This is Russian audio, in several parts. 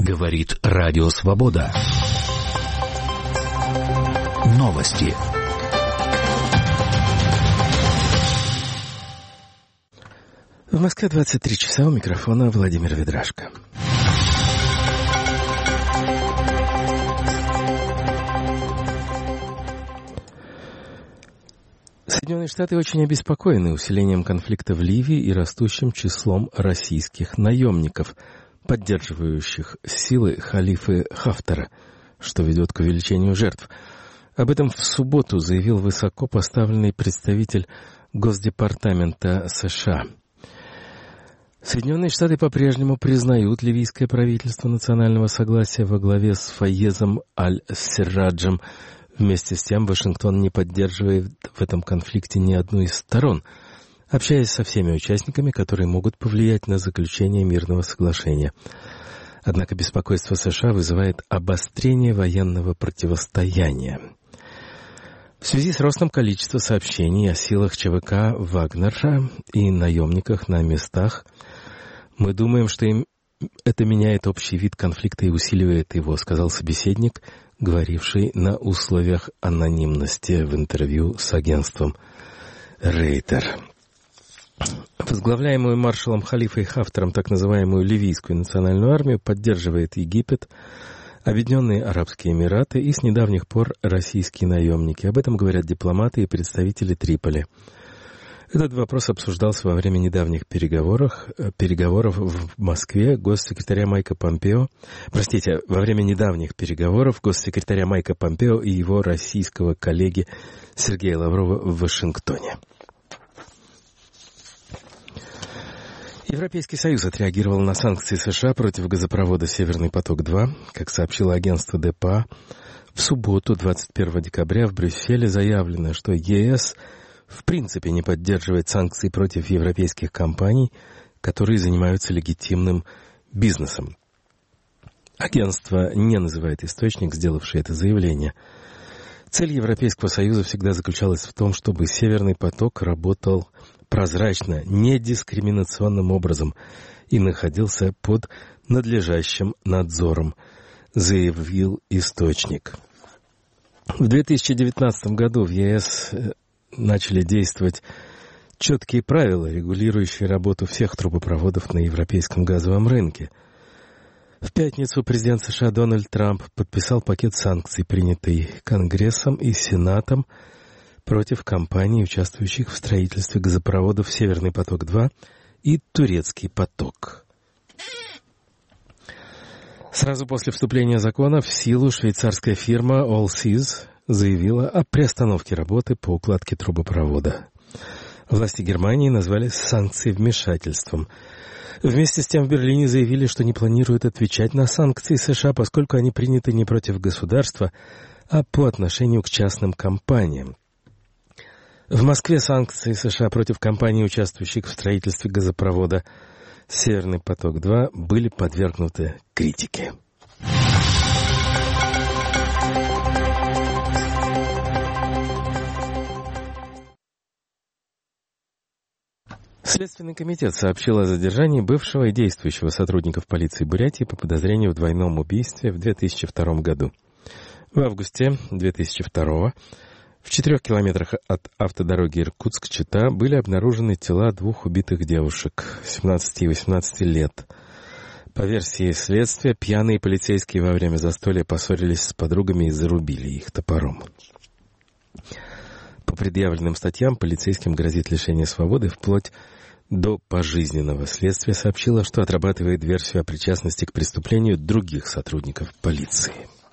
Говорит Радио Свобода. Новости. В Москве 23 часа, у микрофона Владимир Ведрашко. Соединенные Штаты очень обеспокоены усилением конфликта в Ливии и растущим числом российских наемников, поддерживающих силы халифа Хафтара, что ведет к увеличению жертв. Об этом в субботу заявил высокопоставленный представитель Госдепартамента США. Соединенные Штаты по-прежнему признают ливийское правительство национального согласия во главе с Фаезом Аль-Серраджем. Вместе с тем Вашингтон не поддерживает в этом конфликте ни одну из сторон, общаясь со всеми участниками, которые могут повлиять на заключение мирного соглашения. Однако беспокойство США вызывает обострение военного противостояния. В связи с ростом количества сообщений о силах ЧВК Вагнера и наемниках на местах, мы думаем, что это меняет общий вид конфликта и усиливает его, сказал собеседник, говоривший на условиях анонимности в интервью с агентством Рейтер. Возглавляемую маршалом Халифой Хафтаром так называемую Ливийскую национальную армию поддерживает Египет, Объединенные Арабские Эмираты и с недавних пор российские наемники. Об этом говорят дипломаты и представители Триполи. Этот вопрос обсуждался во время недавних переговоров в Москве госсекретаря Майка Помпео. Во время недавних переговоров госсекретаря Майка Помпео и его российского коллеги Сергея Лаврова в Вашингтоне. Европейский Союз отреагировал на санкции США против газопровода «Северный поток-2». Как сообщило агентство ДПА, в субботу, 21 декабря, в Брюсселе заявлено, что ЕС в принципе не поддерживает санкции против европейских компаний, которые занимаются легитимным бизнесом. Агентство не называет источник, сделавший это заявление. Цель Европейского Союза всегда заключалась в том, чтобы «Северный поток» работал прозрачно, недискриминационным образом и находился под надлежащим надзором, заявил источник. В 2019 году в ЕС начали действовать четкие правила, регулирующие работу всех трубопроводов на европейском газовом рынке. В пятницу президент США Дональд Трамп подписал пакет санкций, принятый Конгрессом и Сенатом против компаний, участвующих в строительстве газопроводов «Северный поток-2» и «Турецкий поток». Сразу после вступления закона в силу швейцарская фирма Allseas заявила о приостановке работы по укладке трубопровода. Власти Германии назвали санкции вмешательством. Вместе с тем в Берлине заявили, что не планируют отвечать на санкции США, поскольку они приняты не против государства, а по отношению к частным компаниям. В Москве санкции США против компаний, участвующих в строительстве газопровода «Северный поток-2», были подвергнуты критике. Следственный комитет сообщил о задержании бывшего и действующего сотрудников полиции Бурятии по подозрению в двойном убийстве в 2002 году. В августе 2002 в 4 километрах от автодороги Иркутск-Чита были обнаружены тела двух убитых девушек 17 и 18 лет. По версии следствия, пьяные полицейские во время застолья поссорились с подругами и зарубили их топором. По предъявленным статьям полицейским грозит лишение свободы вплоть до пожизненного. Следствие сообщило, что отрабатывает версию о причастности к преступлению других сотрудников полиции.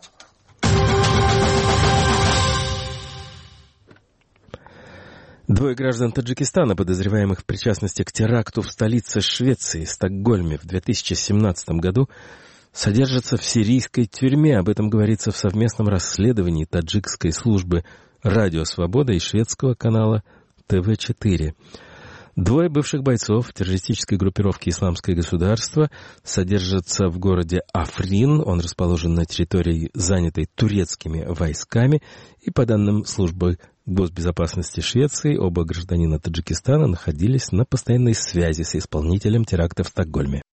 Двое граждан Таджикистана, подозреваемых в причастности к теракту в столице Швеции, Стокгольме, в 2017 году, содержатся в сирийской тюрьме. Об этом говорится в совместном расследовании таджикской службы «Радио Свобода» и шведского канала ТВ-4. Двое бывших бойцов террористической группировки «Исламское государство» содержатся в городе Африн. Он расположен на территории, занятой турецкими войсками. И по данным службы госбезопасности Швеции, оба гражданина Таджикистана находились на постоянной связи с исполнителем теракта в Стокгольме.